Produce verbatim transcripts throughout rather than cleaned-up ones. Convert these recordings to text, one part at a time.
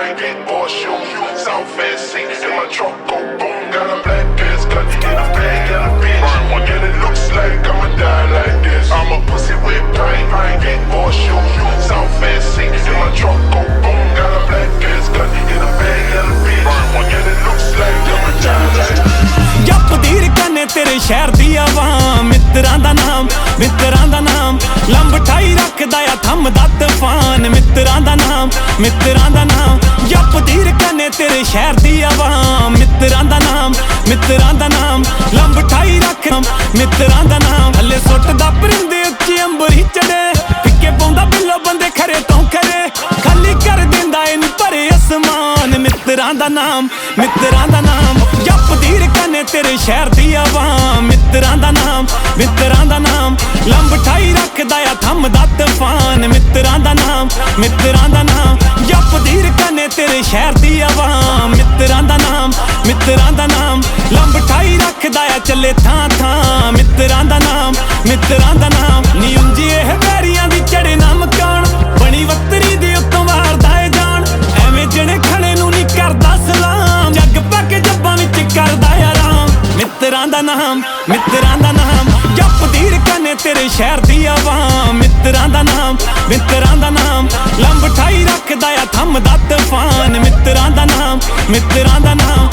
ain't getting horseshoe. South fancy, in my truck go boom. Got a black ass gun, get a bag, got a bitch. Burn one, and it looks like I'ma die like this. I'm a pussy with pain, I ain't getting horseshoe. South fancy, in my truck go boom. Got a black ass gun, get a bag, got a bitch. Burn one, and it looks like I'ma die like this. ਜਪਦੀ ਰਕਾਨੇ ਤੇਰੇ ਸ਼ਹਿਰ ਦੀ ਆਵਾਮ, ਮਿੱਤਰਾਂ ਦਾ ਨਾਮ, ਮਿੱਤਰਾਂ ਦਾ ਨਾਮ ਲੰਬਠਾਈ ਰੱਖਦਾ ਆ ਥੰਮਦਾ ਤੂਫਾਨ। ਮਿੱਤਰਾਂ ਦਾ ਨਾਮ, ਮਿੱਤਰਾਂ ਦਾ ਨਾਮ ਜਪਦੀ ਰਕਾਨੇ ਤੇਰੇ ਸ਼ਹਿਰ ਦੀ ਆਵਾਮ, ਮਿੱਤਰਾਂ ਦਾ ਨਾਮ, ਮਿੱਤਰਾਂ ਦਾ ਨਾਮ ਲੰਬਠਾਈ ਰੱਖ ਮਿੱਤਰਾਂ ਦਾ ਨਾਮ। ਹਲੇ ਸੁੱਟਦਾ ਪਰਿੰਦੇ ਉੱਚੇ ਅੰਬਰ ਹੀ ਚੜੇ, ਫਿੱਕੇ ਪਾਉਂਦਾ ਬਿੱਲੋ ਬੰਦੇ ਖਰੇ ਤੋਂ ਖਰੇ, ਖਾਲੀ ਕਰ ਦਿੰਦਾ ਇਹਨੂੰ ਭਰੇ ਅਸਮਾਨ। ਮਿੱਤਰਾਂ ਦਾ ਨਾਮ, ਮਿੱਤਰਾਂ ਦਾ ਨਾਮ ਜਪਦੀ ਰਕਾਨੇ ਤੇਰੇ ਸ਼ਹਿਰ ਦੀ ਆਵਾਮ, ਮਿੱਤਰਾਂ ਦਾ ਨਾਮ, ਮਿੱਤਰਾਂ ਦਾ ਨਾਮ ਲੰਬਠਾਈ ਰੱਖਦਾ ਆ ਥੰਮਦਾ ਤੂਫਾਨ। ਮਿੱਤਰਾਂ ਦਾ ਨਾਮ, ਮਿੱਤਰਾਂ ਦਾ ਨਾਮ ਜਪਦੀ ਰਕਾਨੇ ਤੇਰੇ ਸ਼ਹਿਰ ਦੀ ਆਵਾਮ, ਮਿੱਤਰਾਂ ਦਾ ਨਾਮ, ਮਿੱਤਰਾਂ ਦਾ ਨਾਮ ਲੰਬਠਾਈ ਰੱਖਦਾ ਆ ਚੱਲੇ ਥਾਂ ਥਾਂ। ਮਿੱਤਰਾਂ ਦਾ ਨਾਮ, ਮਿੱਤਰਾਂ ਦਾ ਨਾਮ ਨੀ ਉਂਝੀ ਇਹ ਵੈਰੀਆਂ ਦੀ ਚੜੇ ਨਾ ਮਕਾਨ, ਬਣੀ ਵੱਤਰੀ ਦੇ ਉੱਤੋਂ ਵਾਰਦਾ ਏ ਜਾਨ। ਐਵੇਂ ਜਿਹੜੇ ਖੜੇ ਨੂੰ ਨੀ ਕਰਦਾ ਸਲਾਮ, ਜੱਗ ਪੱਕ ਜੱਬਾਂ ਵਿੱਚ ਕਰਦਾ ਆਰਾਮ। ਮਿੱਤਰਾਂ ਦਾ ਨਾਮ, ਮਿੱਤਰਾਂ ਦਾ ਨਾਮ ਜਪਦੀ ਰਕਾਨੇ ਤੇਰੇ ਸ਼ਹਿਰ ਦੀ ਆਵਾਮ, ਮਿੱਤਰਾਂ ਦਾ ਨਾਮ, ਮਿੱਤਰਾਂ ਦਾ ਨਾਮ ਲੰਬਠਾਈ ਰੱਖਦਾ ਆ ਥੰਮਦਾ ਤੂਫਾਨ। ਮਿੱਤਰਾਂ ਦਾ ਨਾਮ, ਮਿੱਤਰਾਂ ਦਾ ਨਾਮ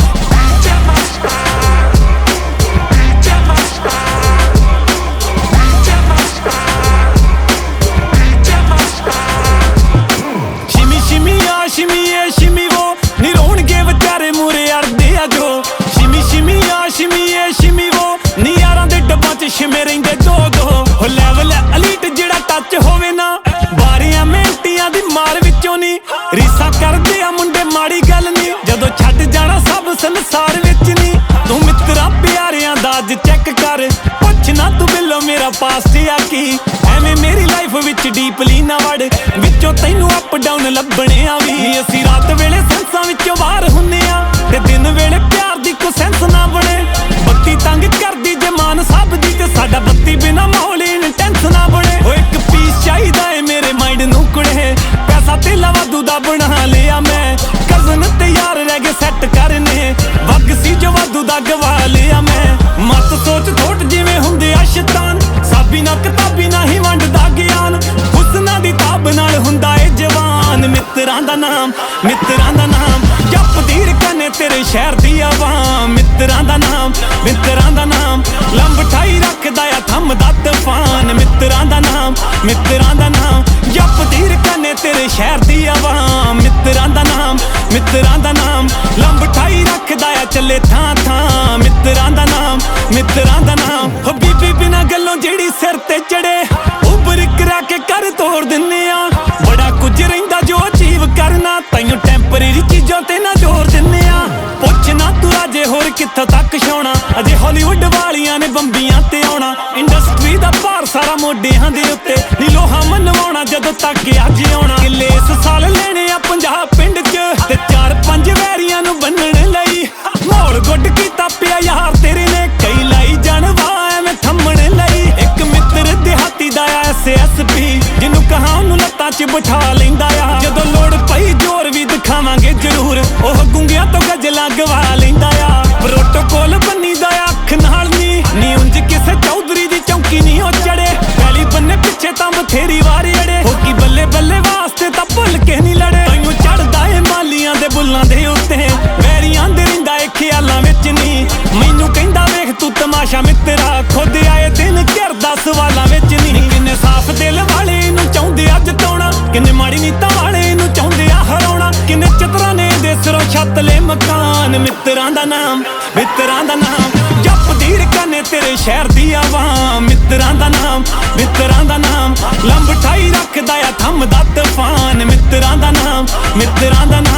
ਸ਼ਿਮੀ ਸ਼ਿਮੀ ਆ ਸ਼ਿਮੀ ਏ ਸ਼ਿਮੀ ਵੋ ਨੀ ਰੋਣਗੇ ਵਿਚਾਰੇ ਮੂਰੇ ਅੜਦੇ ਆ ਜੋ। ਸ਼ਿਮੀ ਸ਼ਿਮੀ ਆ ਸ਼ਿਮੀ ਏ ਸ਼ਿਮੀ ਵੋ ਨੀ ਯਾਰਾਂ ਦੇ ਡੱਬਾਂ ਚ ਛਿਮੇ ਰਹਿੰਦੇ ਦੋ ਦੋ। ਹੋ ਲੈਵਲ ਅਲੀਟ ਜਿਹੜਾ ਟੱਚ ਹੋਵੇ ਨਾ, ਬਾਰੀਆਂ ਮਿੰਟੀਆਂ ਦੀ ਮਾਰ ਵਿੱਚੋਂ ਨੀ ਰੀਸਾਂ ਕਰਦੇ ਆ ਮੁੰਡੇ ਮਾੜੀ ਗੱਲ ਨੀ, ਜਦੋਂ ਛੱਡ ਜਾਣਾ ਸਭ ਸੰਸਾਰ ਵਿੱਚ ਨੀ। ਤੂੰ ਮਿੱਤਰਾਂ ਪਿਆਰਿਆਂ ਦਾ ਅੱਜ ਚੈੱਕ ਕਰ, ਪੁੱਛ ਨਾ ਤੂੰ ਬਿੱਲੋ ਮੇਰਾ ਪਾਸਟ ਆ ਕੀ। ਐਵੇਂ ਮੇਰੀ ਲਾਈਫ ਵਿੱਚ ਡੀਪਲੀ ਨਾ ਵੜ, ਵਿੱਚੋਂ ਤੈਨੂੰ ਅਪ ਡਾਊਨ ਲੱਭਣੇ ਆ ਵੀ। ਅਸੀਂ ਰਾਤ ਵੇਲੇ ਸੈਂਸਾਂ ਵਿੱਚੋਂ ਬਾਹਰ ਹੁੰਨੇ ਆ, ਤੇ ਦਿਨ ਵੇਲੇ ਪਿਆਰ ਦੀ ਕੋਈ ਸੈਂਸ ਨਾ ਬਣੇ। ਬੱਤੀ ਤੰਗ ਕਰਦੀ ਜਮਾਨ ਸਭ ਦੀ, ਤੇ ਸਾਡਾ ਬੱਤੀ ਬਿਨਾ ਮਾਹੌਲ ਇੰਟੈਂਸ ਨਾ ਬਣੇ। ਉਹ ਇੱਕ ਪੀਸ ਚਾਹੀਦਾ ਏ ਮੇਰੇ ਮਾਈਂਡ ਨੂੰ ਕੁੜੇ, ਪੈਸਾ ਤੇਲਾ ਵਾਧੂ ਦਾ ਬਣਾ ਲਿਆ ਮੈਂ। ਕਜ਼ਨ ਤੇ ਯਾਰ ਰਹਿ ਗਏ ਸੈੱਟ ਕਰਨੇ, ਵਗ ਸੀ ਜੋ ਵਾਧੂ ਦਾ ਗਵਾ ਲਿਆ ਮੈਂ। ਮਤ ਸੋਚ ਥੋਟ ਜਿਵੇਂ ਹੁੰਦੇ ਆ ਸ਼ੈਤਾਨ, ਸਾਬੀ ਨਾ ਕਿਤਾਬੀ ਨਾ ਹੀ ਵੰਡਦਾ ਗਿਆਨ। ਹੁਸਨਾਂ ਦੀ ਤਾਬ ਨਾਲ ਹੁੰਦਾ ਏ ਜਵਾਨ। ਮਿੱਤਰਾਂ ਦਾ ਨਾਮ, ਮਿੱਤਰਾਂ ਦਾ ਨਾਮ ਜਪਦੀ ਰਕਾਨੇ ਤੇਰੇ ਸ਼ਹਿਰ ਦੀ ਆਵਾਮ, ਮਿੱਤਰਾਂ ਦਾ ਨਾਮ, ਮਿੱਤਰਾਂ ਦਾ ਨਾਮ ਲੰਬਠਾਈ ਰੱਖਦਾ ਆ ਥੰਮਦਾ ਤੂਫਾਨ। ਮਿੱਤਰਾਂ ਦਾ ਨਾਮ, ਮਿੱਤਰਾਂ ਦਾ ਨਾਮ ਜਪਦੀ ਰਕਾਨੇ ਤੇਰੇ ਸ਼ਹਿਰ ਦੀ ਆਵਾਮ, ਮਿੱਤਰਾਂ ਦਾ ਨਾਮ, ਮਿੱਤਰਾਂ ਦਾ ਨਾਮ ਲੰਬਠਾਈ ਰੱਖਦਾ ਆ ਚੱਲੇ ਥਾਂ ਥਾਂ। ਮਿੱਤਰਾਂ ਦਾ ਨਾਮ, ਮਿੱਤਰਾਂ ਦਾ ਨਾਮ ਹੋ ਬੀਬੀ ਬਿਨਾ ਗੱਲੋਂ ਜਿਹੜੀ ਸਿਰ ਤੇ ਚੜੇ, ਉੱਭਰ ਕਰਾ ਕੇ ਕਰ ਤੋੜ ਦਿੰਨੇ ਆ। ਬੜਾ ਕੁਝ ਰਹਿੰਦਾ ਜੋ ਅਚੀਵ ਕਰਨਾ, ਤਾਈਓ ਟੈਂਪਰੇਰੀ ਚੀਜ਼ਾਂ ਤੇ ਨਾ ਜ਼ੋਰ ਦਿੰਨੇ ਆ। ਪੁੱਛ ਨਾ ਤੂੰ ਅਜੇ ਹੋਰ ਕਿੱਥੋਂ ਤੱਕ ਛਾਉਣਾ, ਅਜੇ ਹਾਲੀਵੁੱਡ ਵਾਲੀਆਂ ਨੇ ਬੰਬੀਆਂ ਤੇ ਆਉਣਾ। ਇੰਡਸਟਰੀ ਦਾ ਭਾਰ ਸਾਰਾ ਮੋਢਿਆਂ ਦੇ ਉੱਤੇ, ਨੀ ਲੋਹਾ ਮਨਵਾਉਣਾ ਜਦੋਂ ਤੱਕ ਅੱਜ ਆਉਣਾ। ਕਿੱਲੇ ਇਸ ਸਾਲ ਲੈਣੇ ਆ ਪੰਜਾਬ ਪਿੰਡ ਚ, ਤੇ ਚਾਰ ਪੰਜ ਵੈਰੀਆਂ ਨੂੰ ਬੰਨਣ ਲਈ। ਮੋੜ ਗੁੱਡ ਕੀਤਾ ਪਿਆ ਯਾਰ ਤੇਰੇ ਨੇ, ਕਈ ਲਾਈ ਜਾਣਵਾ ਐਵੇਂ ਥੰਮਣ ਲਈ। ਇੱਕ ਮਿੱਤਰ ਦਿਹਾਤੀ ਦਾ ਆ ਐਸ ਐਸ ਪੀ, ਜਿਹਨੂੰ ਕਹਾਂ ਉਹਨੂੰ ਲੱਤਾਂ ਚ ਬਿਠਾ ਲੈਂਦਾ ਆ। ਜਦੋਂ ਲੋੜ ਪਈ ਜ਼ੋਰ ਵੀ ਦਿਖਾਵਾਂਗੇ ਜ਼ਰੂਰ, ਉਹ ਗੁੰਗਿਆਂ ਤੋਂ ਗਜ਼ਲਾਂ ਗਵਾ ਲੈਂਦਾ ਆ। ਪ੍ਰੋਟੋਕੋਲ ਬੰਨੀ ਦਾ ਅੱਖ ਨਾਲ ਨੀ, ਨੀ ਉਂਝ ਕਿਸੇ ਚੌਧਰੀ ਦੀ ਚੌਂਕੀ ਨੀ ਉਹ ਚੜੇ। ਪਹਿਲੀ ਬੰਨੇ ਪਿੱਛੇ ਤਾਂ ਬਥੇਰੀ ਵਾਰ ਅੜੇ, ਹੋ ਕੀ ਬੱਲੇ ਬੱਲੇ ਵਾਸਤੇ ਤਾਂ ਭੁੱਲ ਕੇ ਨੀ ਲੜੇ। ਤੈਨੂੰ ਚੜਦਾ ਏ ਮਾਲੀਆਂ ਦੇ ਬੁੱਲਾਂ ਦੇ ਉੱਤੇ, ਵੈਰੀਆਂ ਦੇ ਰਿੰਦਾ ਏ ਖਿਆਲਾਂ ਵਿੱਚ ਨੀ। ਮੈਨੂੰ ਕਹਿੰਦਾ ਵੇਖ ਤੂੰ ਤਮਾਸ਼ਾ ਮਿੱਤਰਾ, ਖੁਦ ਆਏ ਦਿਨ ਘਿਰਦਾ ਸਵਾਲਾਂ ਵਿੱਚ ਨੀ। ਕਿੰਨੇ ਸਾਫ਼ ਦਿਲ ਵਾਲੇ ਨੂੰ ਚਾਹੁੰਦੇ ਅੱਜ ਤੋਣਾ, ਕਿੰਨੇ ਮਾੜੀ ਨੀਤਾਂ ਵਾਲੇ ਨੂੰ ਚਾਹੁੰਦੇ ਆ ਹਰਾਉਣਾ। ਕਿੰਨੇ ਚਤਰਾਂ ਨੇ ਦੇ ਸਿਰੋਂ ਛੱਤ ਲੈ ਮਕਾਨ। ਮਿੱਤਰਾਂ ਦਾ ਨਾਮ, ਮਿੱਤਰਾਂ ਦਾ ਨਾਮ ਜਪਦੀ ਰਕਾਨੇ ਤੇਰੇ ਸ਼ਹਿਰ ਦੀ ਆਵਾਮ, ਮਿੱਤਰਾਂ ਦਾ ਨਾਮ, ਮਿੱਤਰਾਂ ਦਾ ਨਾਮ ਲੰਬਠਾਈ ਰੱਖਦਾ ਆ ਥੰਮਦਾ ਤੂਫਾਨ। ਮਿੱਤਰਾਂ ਦਾ ਨਾਮ, ਮਿੱਤਰਾਂ ਦਾ ਨਾਮ